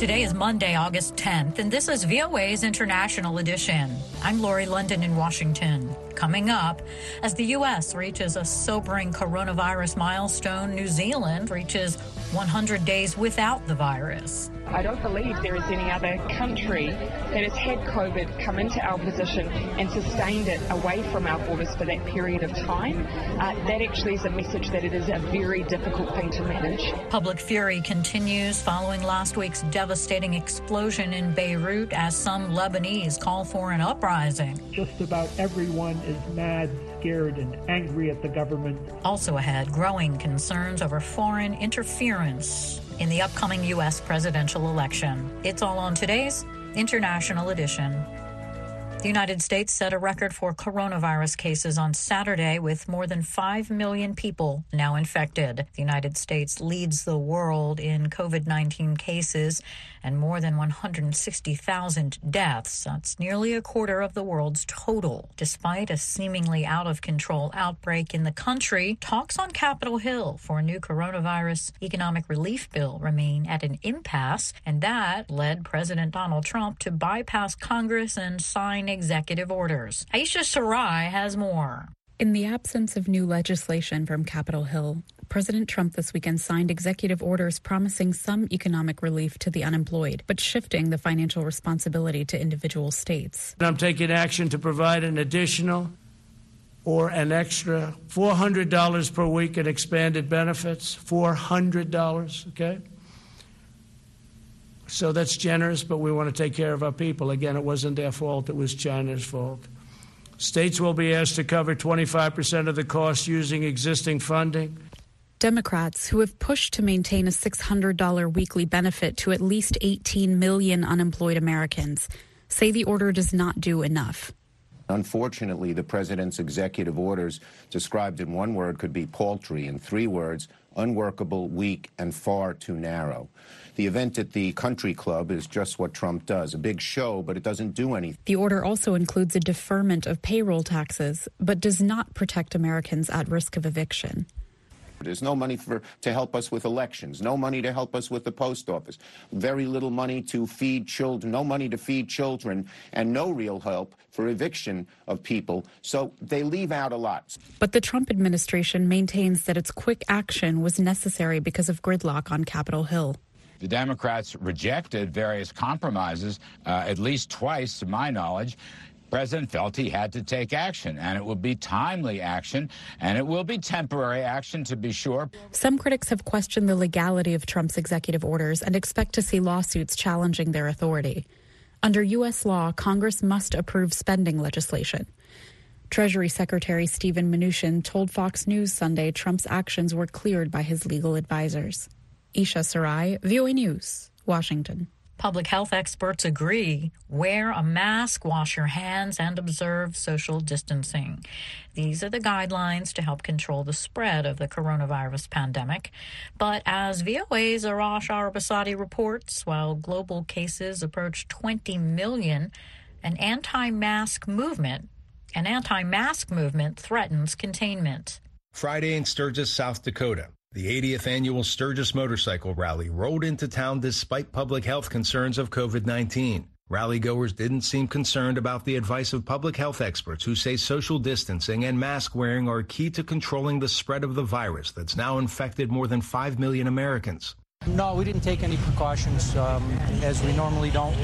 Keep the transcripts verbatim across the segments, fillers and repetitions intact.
Today is Monday, August tenth, and this is V O A's International Edition. I'm Lori London in Washington. Coming up, as the U S reaches a sobering coronavirus milestone, New Zealand reaches one hundred days without the virus. I don't believe there is any other country that has had COVID come into our position and sustained it away from our borders for that period of time. Uh, that actually is a message that it is a very difficult thing to manage. Public fury continues following last week's devastating explosion in Beirut as some Lebanese call for an uprising. Just about everyone is mad, scared, and angry at the government. Also ahead, growing concerns over foreign interference in the upcoming U S presidential election. It's all on today's International Edition. The United States set a record for coronavirus cases on Saturday, with more than five million people now infected. The United States leads the world in COVID nineteen cases and more than one hundred sixty thousand deaths. That's nearly a quarter of the world's total. Despite a seemingly out-of-control outbreak in the country, talks on Capitol Hill for a new coronavirus economic relief bill remain at an impasse, and that led President Donald Trump to bypass Congress and sign executive orders. Aisha Sarai has more. In the absence of new legislation from Capitol Hill, President Trump this weekend signed executive orders promising some economic relief to the unemployed, but shifting the financial responsibility to individual states. I'm taking action to provide an additional or an extra four hundred dollars per week in expanded benefits. four hundred dollars, okay? So that's generous, but we want to take care of our people. Again, it wasn't their fault. It was China's fault. States will be asked to cover twenty-five percent of the cost using existing funding. Democrats, who have pushed to maintain a six hundred dollars weekly benefit to at least eighteen million unemployed Americans, say the order does not do enough. Unfortunately, the president's executive orders, described in one word, could be paltry. In three words, unworkable, weak, and far too narrow. The event at the country club is just what Trump does, a big show, but it doesn't do anything. The order also includes a deferment of payroll taxes, but does not protect Americans at risk of eviction. There's no money for to help us with elections, no money to help us with the post office, very little money to feed children, no money to feed children, and no real help for eviction of people. So they leave out a lot. But the Trump administration maintains that its quick action was necessary because of gridlock on Capitol Hill. The Democrats rejected various compromises uh, at least twice, to my knowledge. President felt he had to take action, and it will be timely action, and it will be temporary action, to be sure. Some critics have questioned the legality of Trump's executive orders and expect to see lawsuits challenging their authority. Under U S law, Congress must approve spending legislation. Treasury Secretary Steven Mnuchin told Fox News Sunday Trump's actions were cleared by his legal advisors. Isha Sarai, V O A News, Washington. Public health experts agree. Wear a mask, wash your hands, and observe social distancing. These are the guidelines to help control the spread of the coronavirus pandemic. But as V O A's Arash Arabasadi reports, while global cases approach twenty million, an anti-mask movement, an anti-mask movement threatens containment. Friday in Sturgis, South Dakota. The eightieth annual Sturgis Motorcycle Rally rolled into town despite public health concerns of COVID nineteen. Rally-goers didn't seem concerned about the advice of public health experts who say social distancing and mask wearing are key to controlling the spread of the virus that's now infected more than five million Americans. No, we didn't take any precautions, um, as we normally don't.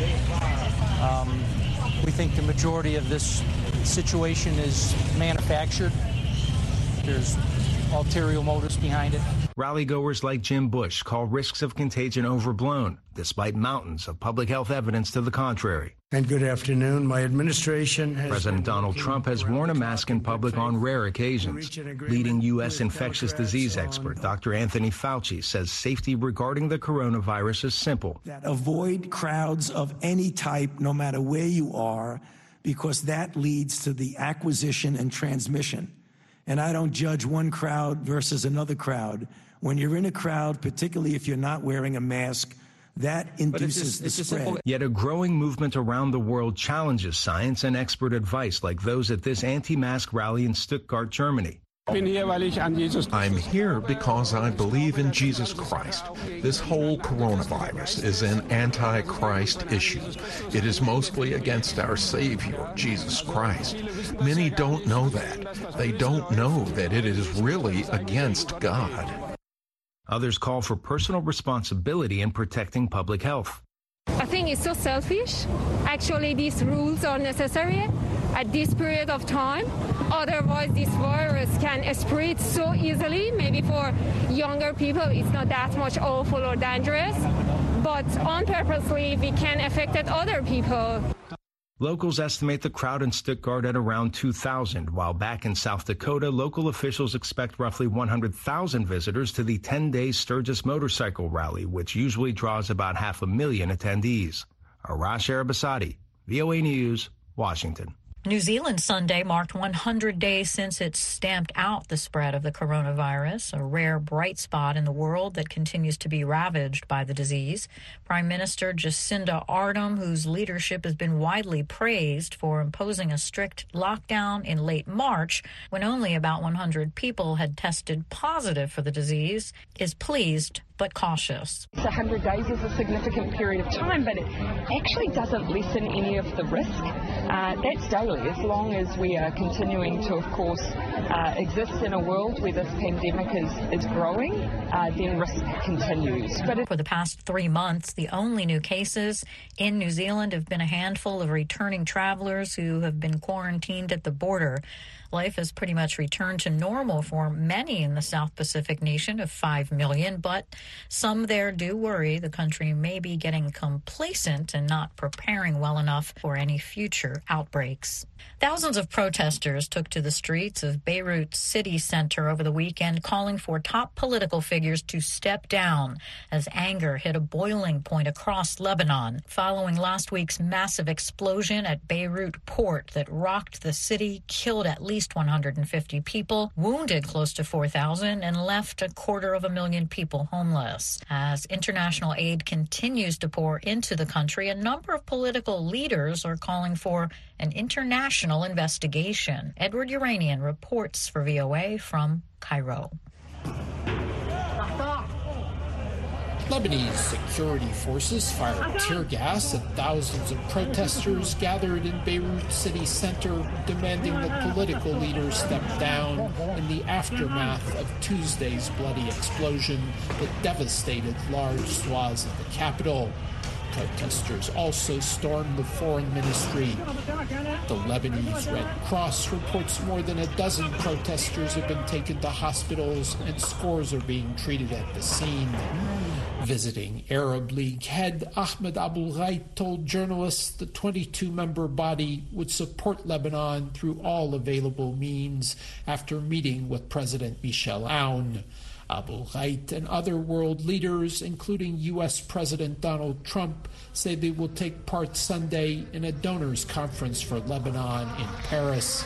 Um, we think the majority of this situation is manufactured. There's ulterior motives behind it. Rally-goers like Jim Bush call risks of contagion overblown, despite mountains of public health evidence to the contrary. And good afternoon. My administration has... President Donald Trump has worn a mask in public on rare occasions. Leading U S infectious disease expert Doctor Anthony Fauci says safety regarding the coronavirus is simple. That avoid crowds of any type, no matter where you are, because that leads to the acquisition and transmission. And I don't judge one crowd versus another crowd. When you're in a crowd, particularly if you're not wearing a mask, that induces the spread. Yet a growing movement around the world challenges science and expert advice like those at this anti-mask rally in Stuttgart, Germany. I'm here because I believe in Jesus Christ. This whole coronavirus is an anti-Christ issue. It is mostly against our Savior, Jesus Christ. Many don't know that. They don't know that it is really against God. Others call for personal responsibility in protecting public health. I think it's so selfish. Actually, these rules are necessary at this period of time. Otherwise, this virus can spread so easily. Maybe for younger people, it's not that much awful or dangerous. But unpurposely, we can affect other people. Locals estimate the crowd in Stuttgart at around two thousand, while back in South Dakota, local officials expect roughly one hundred thousand visitors to the ten-day Sturgis Motorcycle Rally, which usually draws about half a million attendees. Arash Arabasadi, V O A News, Washington. New Zealand Sunday marked one hundred days since it stamped out the spread of the coronavirus, a rare bright spot in the world that continues to be ravaged by the disease. Prime Minister Jacinda Ardern, whose leadership has been widely praised for imposing a strict lockdown in late March when only about one hundred people had tested positive for the disease, is pleased but cautious. one hundred days is a significant period of time, but it actually doesn't lessen any of the risk. Uh, that's daily. As long as we are continuing to, of course, uh, exist in a world where this pandemic is, is growing, uh, then risk continues. But it- For the past three months, the only new cases in New Zealand have been a handful of returning travelers who have been quarantined at the border. Life has pretty much returned to normal for many in the South Pacific nation of five million, but some there do worry the country may be getting complacent and not preparing well enough for any future outbreaks. Thousands of protesters took to the streets of Beirut city center over the weekend, calling for top political figures to step down as anger hit a boiling point across Lebanon following last week's massive explosion at Beirut port that rocked the city, killed at least one hundred fifty people, wounded close to four thousand, and left a quarter of a million people homeless. As international aid continues to pour into the country, a number of political leaders are calling for an international investigation. Edward Uranian reports for V O A from Cairo. Lebanese security forces fired tear gas at thousands of protesters gathered in Beirut city center, demanding that political leaders step down in the aftermath of Tuesday's bloody explosion that devastated large swaths of the capital. Protesters also stormed the foreign ministry. The Lebanese Red Cross reports more than a dozen protesters have been taken to hospitals and scores are being treated at the scene. Visiting Arab League head Ahmed Abul Ghait told journalists the twenty-two member body would support Lebanon through all available means after meeting with President Michel Aoun. Abul Ghait and other world leaders, including U S President Donald Trump, say they will take part Sunday in a donors conference for Lebanon in Paris.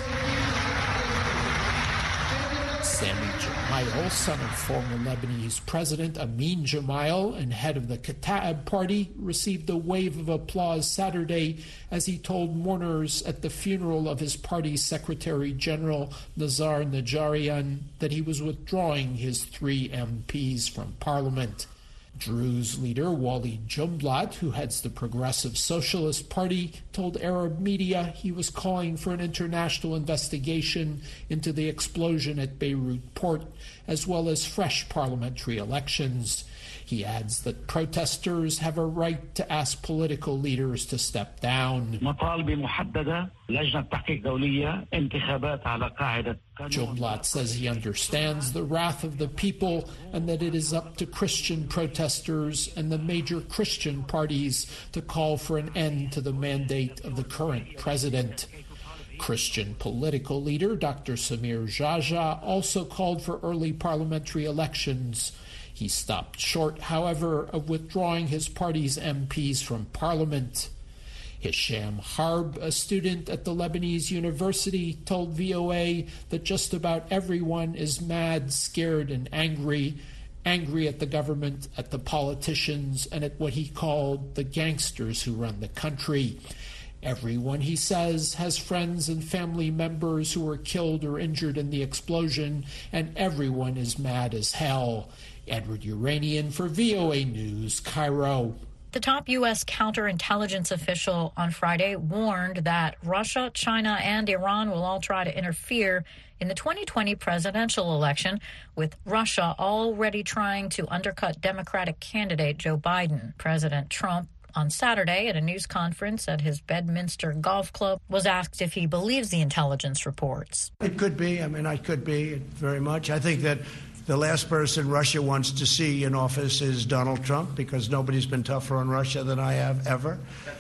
Sami Gemayel, son of former Lebanese President Amin Gemayel and head of the Kataib party, received a wave of applause Saturday as he told mourners at the funeral of his party's Secretary General Nazar Najarian that he was withdrawing his three M Ps from Parliament. Druze leader Wali Jumblat, who heads the Progressive Socialist Party, told Arab media he was calling for an international investigation into the explosion at Beirut port, as well as fresh parliamentary elections. He adds that protesters have a right to ask political leaders to step down. Jumblat says he understands the wrath of the people and that it is up to Christian protesters and the major Christian parties to call for an end to the mandate of the current president. Christian political leader Doctor Samir Jaja also called for early parliamentary elections. He stopped short, however, of withdrawing his party's M Ps from parliament. Hisham Harb, a student at the Lebanese University, told V O A that just about everyone is mad, scared, and angry. Angry at the government, at the politicians, and at what he called the gangsters who run the country. Everyone, he says, has friends and family members who were killed or injured in the explosion, and everyone is mad as hell. Edward Uranian for V O A News, Cairo. The top U S counterintelligence official on Friday warned that Russia, China, and Iran will all try to interfere in the twenty twenty presidential election, with Russia already trying to undercut Democratic candidate Joe Biden. President Trump, on Saturday at a news conference at his Bedminster Golf Club, was asked if he believes the intelligence reports. It could be. I mean, I could be very much. I think that the last person Russia wants to see in office is Donald Trump, because nobody's been tougher on Russia than I have ever.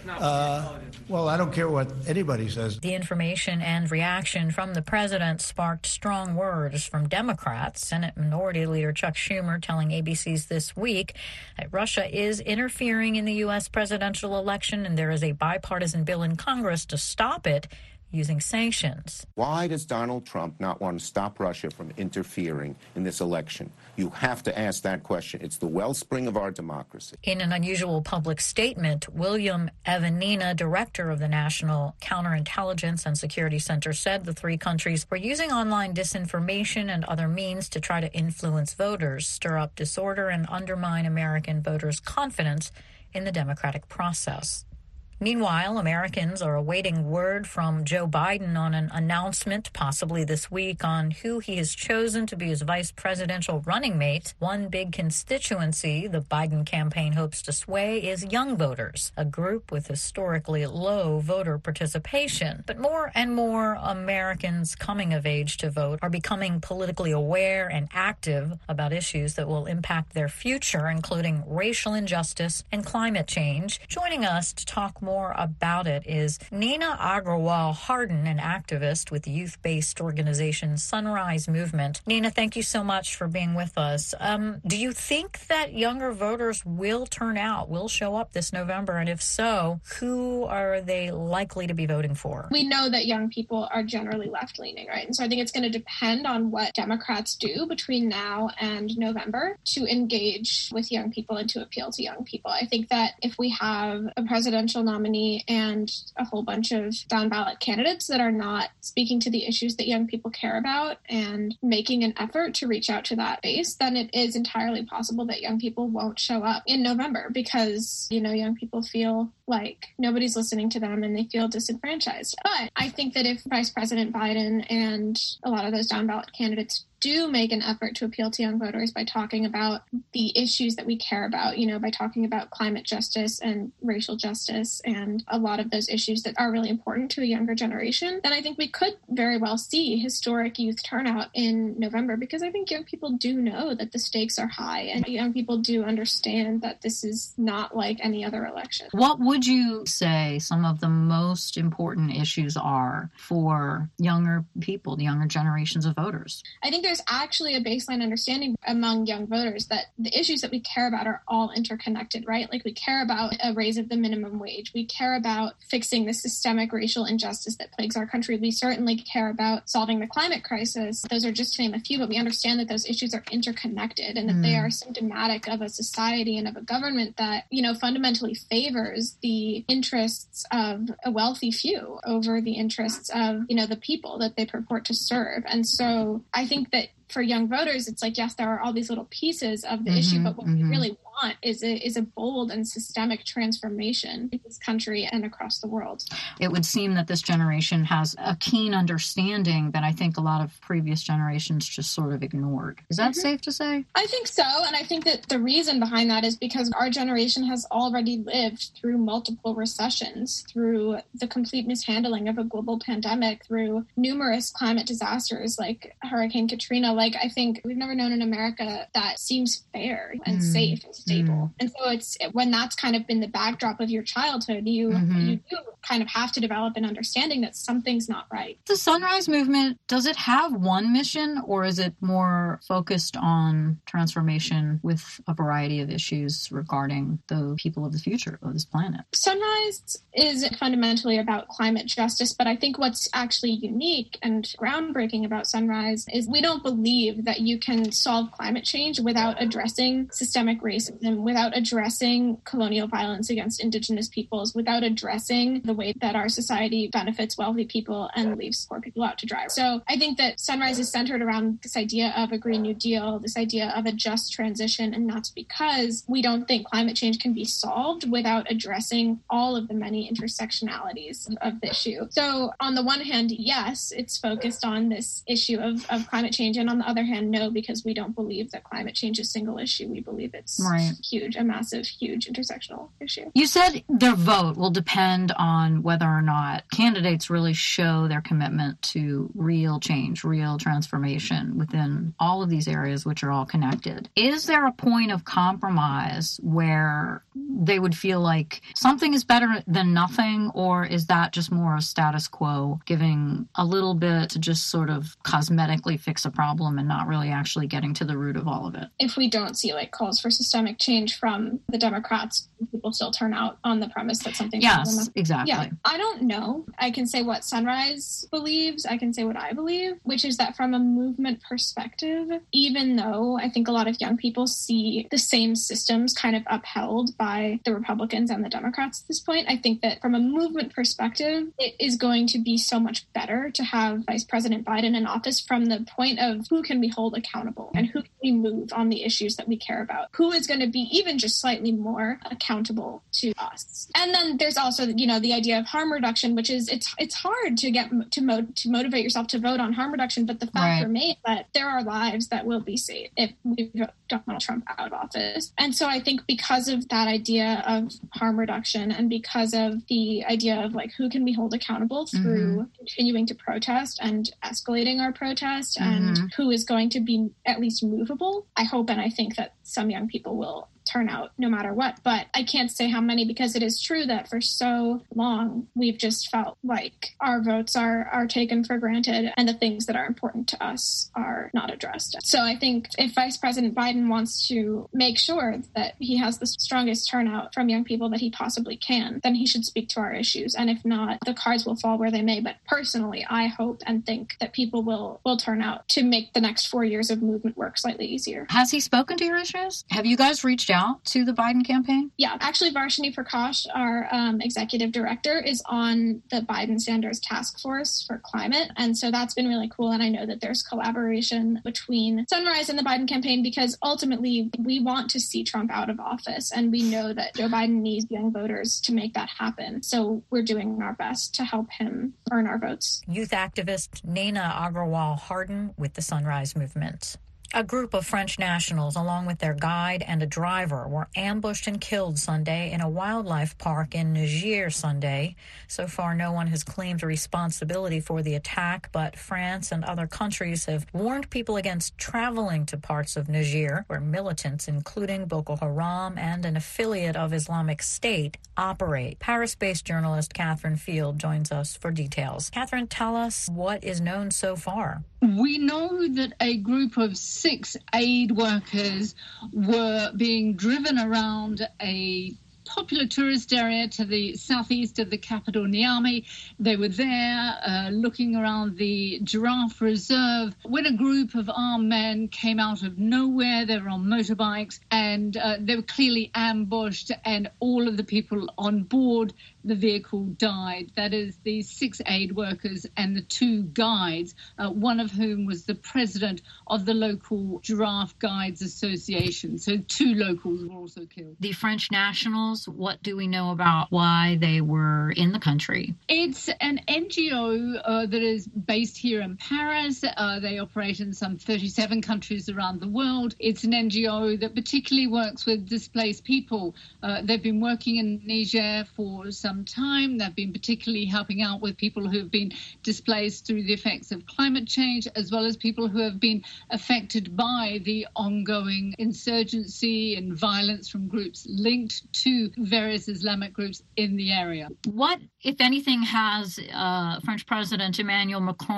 Uh, well, I don't care what anybody says. The information and reaction from the president sparked strong words from Democrats. Senate Minority Leader Chuck Schumer telling A B C's This Week that Russia is interfering in the U S presidential election, and there is a bipartisan bill in Congress to stop it using sanctions. Why does Donald Trump not want to stop Russia from interfering in this election? You have to ask that question. It's the wellspring of our democracy. In an unusual public statement, William Evanina, director of the National Counterintelligence and Security Center, said the three countries were using online disinformation and other means to try to influence voters, stir up disorder, and undermine American voters' confidence in the democratic process. Meanwhile, Americans are awaiting word from Joe Biden on an announcement, possibly this week, on who he has chosen to be his vice presidential running mate. One big constituency the Biden campaign hopes to sway is young voters, a group with historically low voter participation. But more and more Americans coming of age to vote are becoming politically aware and active about issues that will impact their future, including racial injustice and climate change. Joining us to talk more about it is Nina Agrawal Harden, an activist with the youth-based organization Sunrise Movement. Nina, thank you so much for being with us. Um, do you think that younger voters will turn out, will show up this November? And if so, who are they likely to be voting for? We know that young people are generally left-leaning, right? And so I think it's going to depend on what Democrats do between now and November to engage with young people and to appeal to young people. I think that if we have a presidential nominee and a whole bunch of down-ballot candidates that are not speaking to the issues that young people care about and making an effort to reach out to that base, then it is entirely possible that young people won't show up in November because, you know, young people feel like nobody's listening to them and they feel disenfranchised. But I think that if Vice President Biden and a lot of those down-ballot candidates do make an effort to appeal to young voters by talking about the issues that we care about, you know, by talking about climate justice and racial justice and a lot of those issues that are really important to a younger generation, then I think we could very well see historic youth turnout in November, because I think young people do know that the stakes are high and young people do understand that this is not like any other election. What would you say some of the most important issues are for younger people, the younger generations of voters? I think there's actually a baseline understanding among young voters that the issues that we care about are all interconnected, right? Like we care about a raise of the minimum wage. We care about fixing the systemic racial injustice that plagues our country. We certainly care about solving the climate crisis. Those are just to name a few, but we understand that those issues are interconnected and that mm. they are symptomatic of a society and of a government that, you know, fundamentally favors the interests of a wealthy few over the interests of, you know, the people that they purport to serve. And so I think that for young voters, it's like, yes, there are all these little pieces of the mm-hmm, issue, but what mm-hmm. we really want is a, is a bold and systemic transformation in this country and across the world. It would seem that this generation has a keen understanding that I think a lot of previous generations just sort of ignored. Is that mm-hmm. safe to say? I think so. And I think that the reason behind that is because our generation has already lived through multiple recessions, through the complete mishandling of a global pandemic, through numerous climate disasters like Hurricane Katrina. Like, I think we've never known an America that seems fair and mm. safe and stable. Mm. And so it's when that's kind of been the backdrop of your childhood, you mm-hmm. you do kind of have to develop an understanding that something's not right. The Sunrise Movement, does it have one mission, or is it more focused on transformation with a variety of issues regarding the people of the future of this planet? Sunrise is fundamentally about climate justice, but I think what's actually unique and groundbreaking about Sunrise is we don't believe that you can solve climate change without addressing systemic racism racism, without addressing colonial violence against Indigenous peoples, without addressing the way that our society benefits wealthy people and leaves poor people out to dry. So I think that Sunrise is centered around this idea of a Green New Deal, this idea of a just transition, and that's because we don't think climate change can be solved without addressing all of the many intersectionalities of the issue. So on the one hand, yes, it's focused on this issue of, of climate change, and on the other hand, no, because we don't believe that climate change is a single issue. We believe it's right. huge, a massive, huge intersectional issue. You said their vote will depend on whether or not candidates really show their commitment to real change, real transformation within all of these areas, which are all connected. Is there a point of compromise where they would feel like something is better than nothing, or is that just more of status quo, giving a little bit to just sort of cosmetically fix a problem and not really actually getting to the root of all of it? If we don't see like calls for systemic change from the Democrats, people still turn out on the premise that something. Yes, exactly. Yeah, I don't know. I can say what Sunrise believes. I can say what I believe, which is that from a movement perspective, even though I think a lot of young people see the same systems kind of upheld by the Republicans and the Democrats at this point, I think that from a movement perspective, it is going to be so much better to have Vice President Biden in office from the point of who can we hold accountable and who can we move on the issues that we care about, who is going to be even just slightly more accountable to us. And then there's also, you know, the idea of harm reduction, which is it's it's hard to get to mo- to motivate yourself to vote on harm reduction, but the fact right. remains that there are lives that will be saved if we vote Donald Trump out of office. And so I think because of that idea of harm reduction and because of the idea of like who can we hold accountable through mm-hmm. continuing to protest and escalating our protest mm-hmm. and who is going to be at least movable, I hope and I think that some young people will turn out no matter what. But I can't say how many, because it is true that for so long we've just felt like our votes are are taken for granted and the things that are important to us are not addressed. So I think if Vice President Biden wants to make sure that he has the strongest turnout from young people that he possibly can, then he should speak to our issues. And if not, the cards will fall where they may. But personally, I hope and think that people will will turn out to make the next four years of movement work slightly easier. Has he spoken to your issues? Have you guys reached out to the Biden campaign? Yeah, actually, Varshini Prakash, our um, executive director, is on the Biden-Sanders task force for climate. And so that's been really cool. And I know that there's collaboration between Sunrise and the Biden campaign because ultimately we want to see Trump out of office. And we know that Joe Biden needs young voters to make that happen. So we're doing our best to help him earn our votes. Youth activist Naina Agrawal-Hardin with the Sunrise Movement. A group of French nationals, along with their guide and a driver, were ambushed and killed Sunday in a wildlife park in Niger Sunday. So far, no one has claimed responsibility for the attack, but France and other countries have warned people against traveling to parts of Niger, where militants, including Boko Haram and an affiliate of Islamic State, operate. Paris-based journalist Catherine Field joins us for details. Catherine, tell us what is known so far. We know that a group of six aid workers were being driven around a popular tourist area to the southeast of the capital, Niamey. They were there uh, looking around the giraffe reserve when a group of armed men came out of nowhere. They were on motorbikes and uh, they were clearly ambushed, and all of the people on board the vehicle died. That is, the six aid workers and the two guides, uh, one of whom was the president of the local Giraffe Guides Association. So two locals were also killed. The French nationals, what do we know about why they were in the country? It's an N G O uh, that is based here in Paris. Uh, they operate in some thirty-seven countries around the world. It's an N G O that particularly works with displaced people. Uh, they've been working in Niger for some time. They've been particularly helping out with people who have been displaced through the effects of climate change, as well as people who have been affected by the ongoing insurgency and violence from groups linked to various Islamic groups in the area. What, if anything, has uh, French President Emmanuel Macron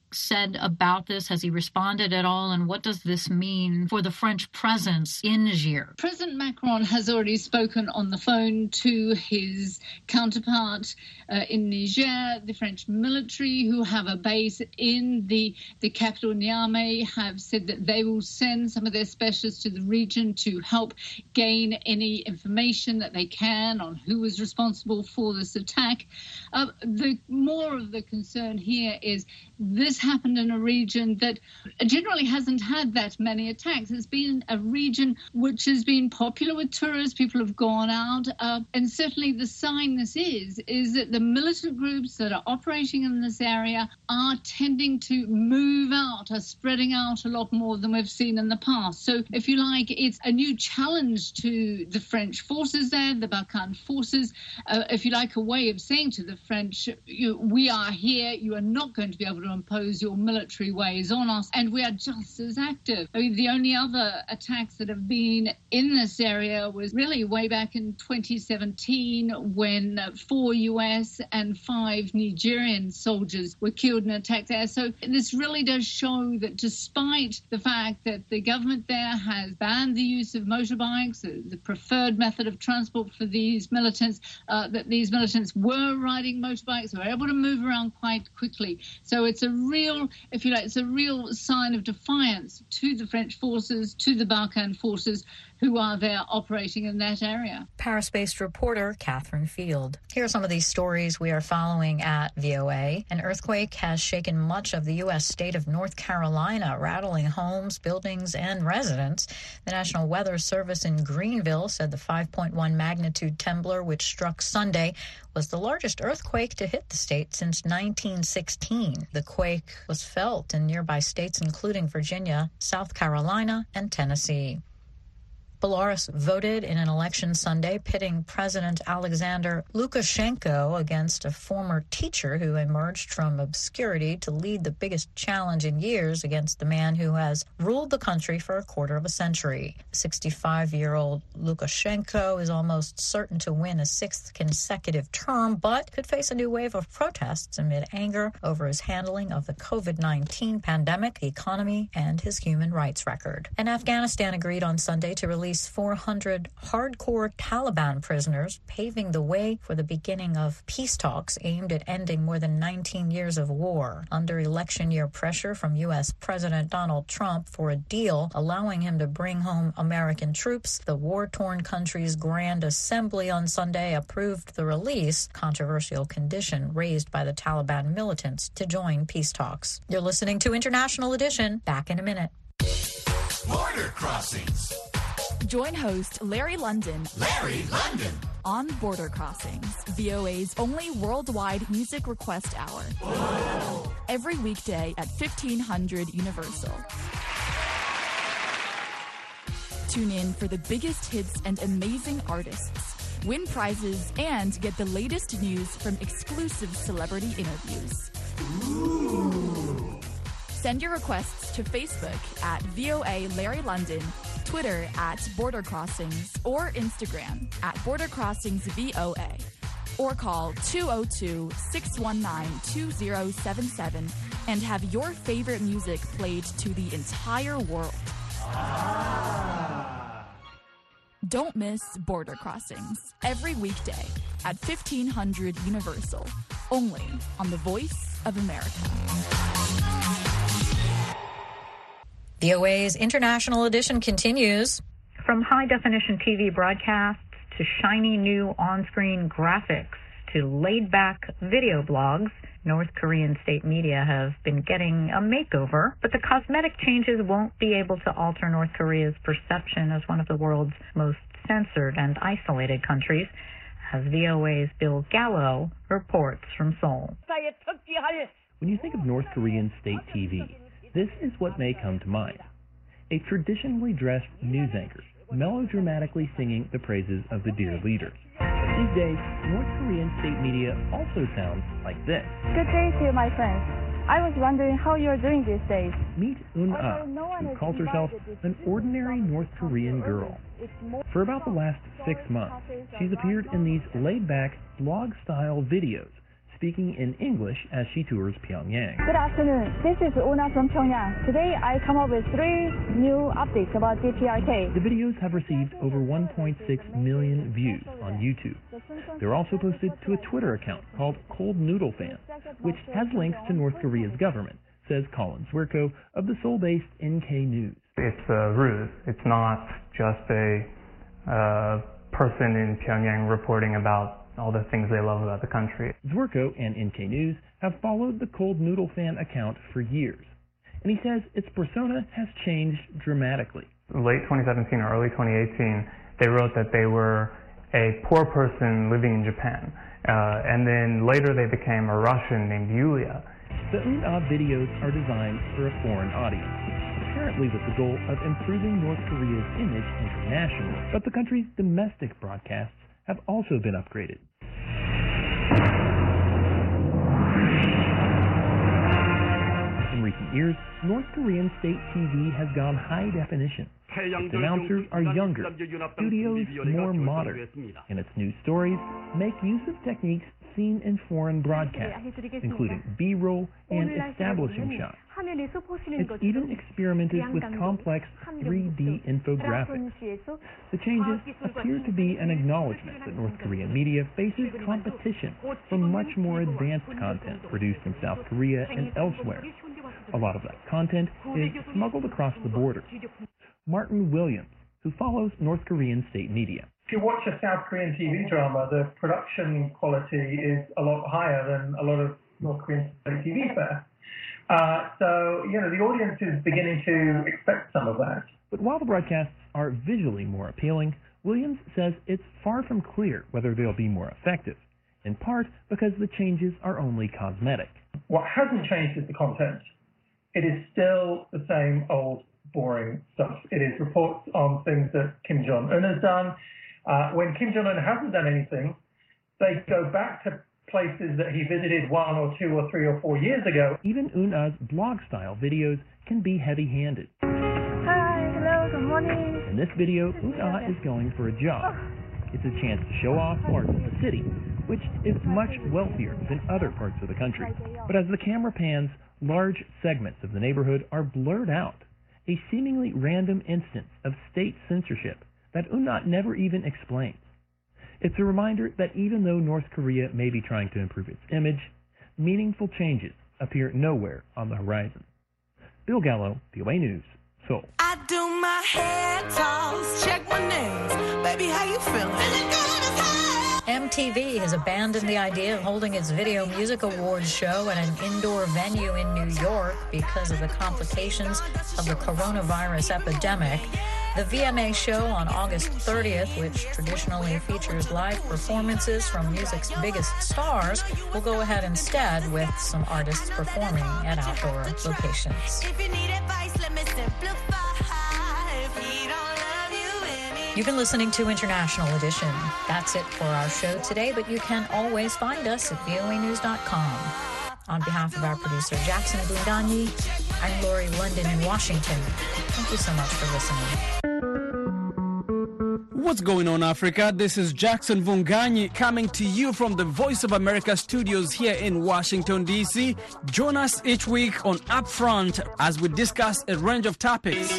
said about this? Has he responded at all? And what does this mean for the French presence in Niger? President Macron has already spoken on the phone to his counterpart uh, in Niger. The French military, who have a base in the, the capital Niamey, have said that they will send some of their specialists to the region to help gain any information that they can on who was responsible for this attack. Uh, the more of the concern here is this happened in a region that generally hasn't had that many attacks. It's been a region which has been popular with tourists. People have gone out. Uh, and certainly the sign this is, is that the militant groups that are operating in this area are tending to move out, are spreading out a lot more than we've seen in the past. So if you like, it's a new challenge to the French forces there, the Barkhane forces, uh, if you like, a way of saying to the French, you, we are here, you are not going to be able to impose your military ways on us, and we are just as active. I mean, the only other attacks that have been in this area was really way back in twenty seventeen when four U S and five Nigerian soldiers were killed in an attack there. So this really does show that despite the fact that the government there has banned the use of motorbikes, the preferred method of transport for these militants, uh, that these militants were riding motorbikes, were able to move around quite quickly. So it's a real, if you like, it's a real sign of defiance to the French forces, to the Barkhane forces, who are there operating in that area. Paris-based reporter Catherine Field. Here are some of these stories we are following at V O A. An earthquake has shaken much of the U S state of North Carolina, rattling homes, buildings, and residents. The National Weather Service in Greenville said the five point one magnitude trembler, which struck Sunday, was the largest earthquake to hit the state since nineteen sixteen. The quake was felt in nearby states including Virginia, South Carolina, and Tennessee. Belarus voted in an election Sunday pitting President Alexander Lukashenko against a former teacher who emerged from obscurity to lead the biggest challenge in years against the man who has ruled the country for a quarter of a century. sixty-five-year-old Lukashenko is almost certain to win a sixth consecutive term, but could face a new wave of protests amid anger over his handling of the COVID nineteen pandemic, the economy, and his human rights record. And Afghanistan agreed on Sunday to release four hundred hardcore Taliban prisoners, paving the way for the beginning of peace talks aimed at ending more than nineteen years of war. Under election year pressure from U S President Donald Trump for a deal allowing him to bring home American troops, the war-torn country's Grand Assembly on Sunday approved the release, controversial condition raised by the Taliban militants to join peace talks. You're listening to International Edition. Back in a minute. Border Crossings. Join host Larry London. Larry London. On Border Crossings, V O A's only worldwide music request hour. Whoa. Every weekday at fifteen hundred Universal. Tune in for the biggest hits and amazing artists. Win prizes and get the latest news from exclusive celebrity interviews. Ooh. Send your requests to Facebook at V O A Larry London, Twitter at Border Crossings, or Instagram at Border Crossings V O A. Or call two oh two, six one nine, two oh seven seven and have your favorite music played to the entire world. Ah. Don't miss Border Crossings every weekday at fifteen hundred Universal, only on the Voice of America. V O A's International Edition continues. From high-definition T V broadcasts to shiny new on-screen graphics to laid-back video blogs, North Korean state media have been getting a makeover, but the cosmetic changes won't be able to alter North Korea's perception as one of the world's most censored and isolated countries, as V O A's Bill Gallo reports from Seoul. When you think of North Korean state T V, this is what may come to mind. A traditionally dressed news anchor, melodramatically singing the praises of the dear leader. These days, North Korean state media also sounds like this. Good day to you, my friends. I was wondering how you're doing these days. Meet Un-ah, who calls herself an ordinary North Korean girl. For about the last six months, she's appeared in these laid-back, blog-style videos, speaking in English as she tours Pyongyang. Good afternoon. This is Una from Pyongyang. Today I come up with three new updates about D P R K. The videos have received over one point six million views on YouTube. They're also posted to a Twitter account called Cold Noodle Fan, which has links to North Korea's government, says Colin Zwirko of the Seoul-based N K News. It's a ruse. It's not just a uh, person in Pyongyang reporting about all the things they love about the country. Zwirko and N K News have followed the Cold Noodle Fan account for years, and he says its persona has changed dramatically. Late twenty seventeen or early twenty eighteen, they wrote that they were a poor person living in Japan, uh, and then later they became a Russian named Yulia. The Un-Ah videos are designed for a foreign audience, apparently with the goal of improving North Korea's image internationally, but the country's domestic broadcasts have also been upgraded. In recent years, North Korean state T V has gone high definition. Its announcers are younger, studios more modern, and its news stories make use of techniques seen in foreign broadcasts, including B-roll and establishing shots. It's even experimented with complex three D infographics. The changes appear to be an acknowledgement that North Korean media faces competition from much more advanced content produced in South Korea and elsewhere. A lot of that content is smuggled across the border. Martin Williams, who follows North Korean state media. If you watch a South Korean T V drama, the production quality is a lot higher than a lot of North Korean state T V fare. Uh, so, you know, the audience is beginning to expect some of that. But while the broadcasts are visually more appealing, Williams says it's far from clear whether they'll be more effective, in part because the changes are only cosmetic. What hasn't changed is the content. It is still the same old boring stuff. It is reports on things that Kim Jong-un has done. Uh, when Kim Jong-un hasn't done anything, they go back to places that he visited one or two or three or four years ago. Even Un-Ah's blog-style videos can be heavy-handed. Hi, hello, good morning. In this video, Un-Ah is going for a jog. It's a chance to show off parts of the city, which is much wealthier than other parts of the country. But as the camera pans, large segments of the neighborhood are blurred out, a seemingly random instance of state censorship that Un-Ah never even explains. It's a reminder that even though North Korea may be trying to improve its image, meaningful changes appear nowhere on the horizon. Bill Gallo, V O A News, Seoul. I do my head toss, check my nails. Baby, how you feeling? M T V has abandoned the idea of holding its Video Music Awards show at an indoor venue in New York because of the complications of the coronavirus epidemic. The V M A show on August thirtieth, which traditionally features live performances from music's biggest stars, will go ahead instead with some artists performing at outdoor locations. If you need advice, let me simplify. If he don't love you, You've been listening to International Edition. That's it for our show today, but you can always find us at V O A news dot com. On behalf of our producer, Jackson Bundanyi, I'm Lori London in Washington. Thank you so much for listening. What's going on, Africa? This is Jackson Vunganyi coming to you from the Voice of America studios here in Washington, D C. Join us each week on Upfront as we discuss a range of topics.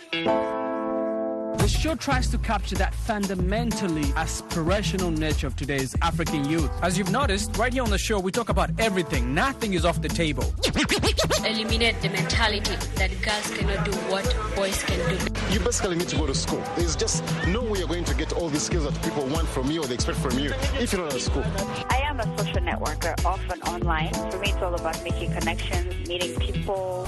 The show tries to capture that fundamentally aspirational nature of today's African youth. As you've noticed, right here on the show, we talk about everything. Nothing is off the table. Eliminate the mentality that girls cannot do what boys can do. You basically need to go to school. There's just no way you're going to get all the skills that people want from you or they expect from you if you're not at school. I am a social networker, often online. For me, it's all about making connections, meeting people.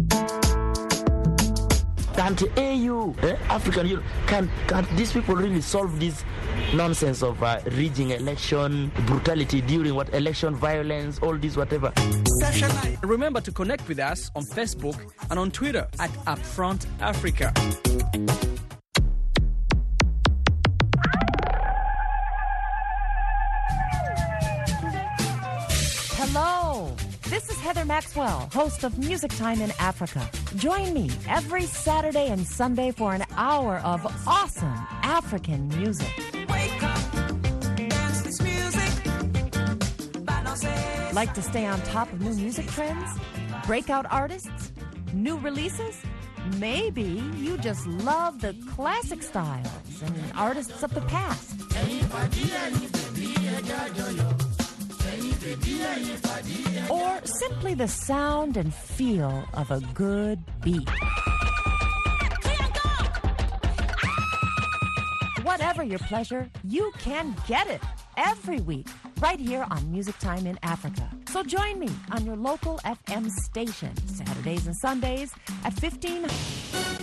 Can't A U, eh, African Union, can, can these people really solve this nonsense of uh, rigging election, brutality during what election, violence, all this whatever? Remember to connect with us on Facebook and on Twitter at Upfront Africa. Hello, this is Heather Maxwell, host of Music Time in Africa. Join me every Saturday and Sunday for an hour of awesome African music. Wake up, dance this music. Balance. Like to stay on top of new music trends? Breakout artists? New releases? Maybe you just love the classic styles and artists of the past. Or simply the sound and feel of a good beat. Whatever your pleasure, you can get it every week right here on Music Time in Africa. So join me on your local F M station Saturdays and Sundays at fifteen.